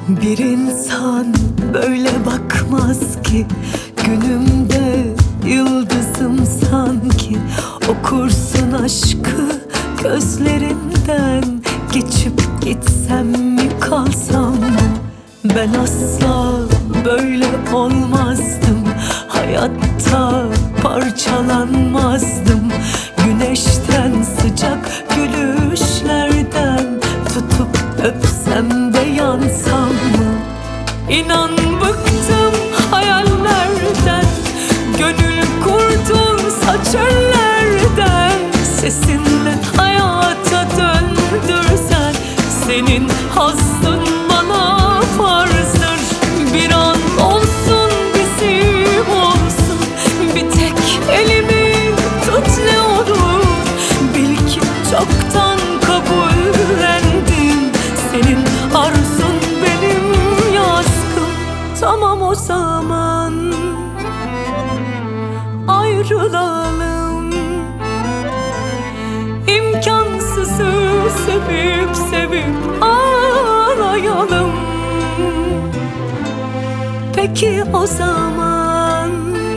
Bir insan böyle bakmaz ki, günümde yıldızım sanki. Okursun aşkı gözlerinden, geçip gitsem mi kalsam mı? Ben asla böyle olmazdım, hayatta parçalanmazdım. Güneşten sıcak gülüşlerden tutup öpsem de yansam mı? İnan bıktım hayallerden, gönül kurdumsa çöllerden. Sesinle hayata döndürsen, senin hazzın bana farzdır. Bir an olsun bizim olsun, bir tek elimi tut ne olur. Bil ki çoktan kabullendim, senin arzun benim yazgım. Tamam o zaman ayrılalım, İmkansızı sevip sevip ağlayalım. Peki o zaman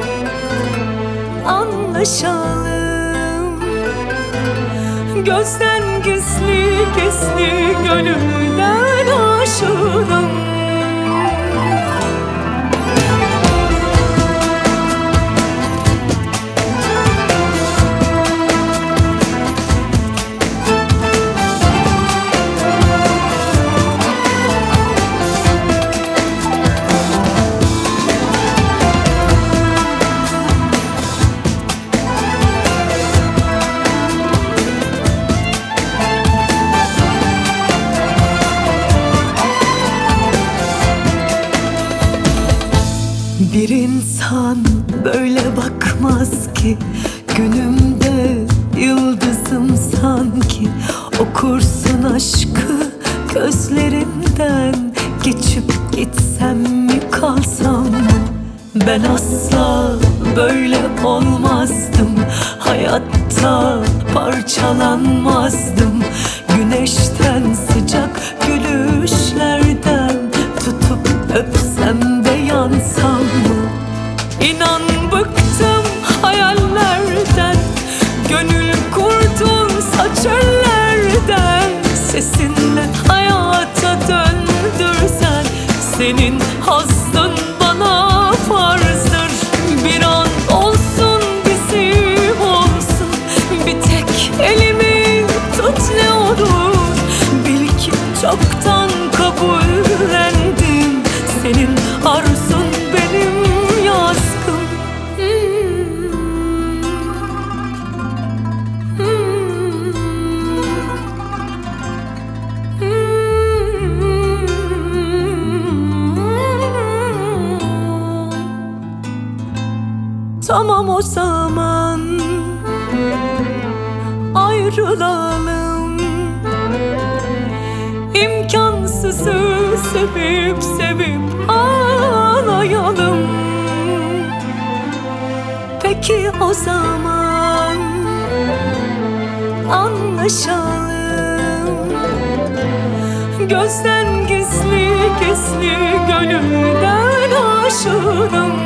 anlaşalım, gözden gizli gizli gönülden aşığım. Bir insan böyle bakmaz ki, günümde yıldızım sanki. Okursun aşkı gözlerinden, geçip gitsem mi kalsam mı? Ben asla böyle olmazdım, hayatta parçalanmazdım. Güneşten sıcak gülüşlerden tutup öpsem de yansam mı? İnan bıktım hayallerden, gönül kurdumsa çöllerden. Sesinle hayata döndürsen, senin hazzın bana farzdır. Bir an olsun bizim olsun, bir tek elimi tut ne olur. Bil ki çoktan kabullendim, senin arzun benim yazgım. Tamam o zaman ayrılalım, İmkansızı sevip sevip ağlayalım. Peki o zaman anlaşalım, gözden gizli gizli gönülden aşığım.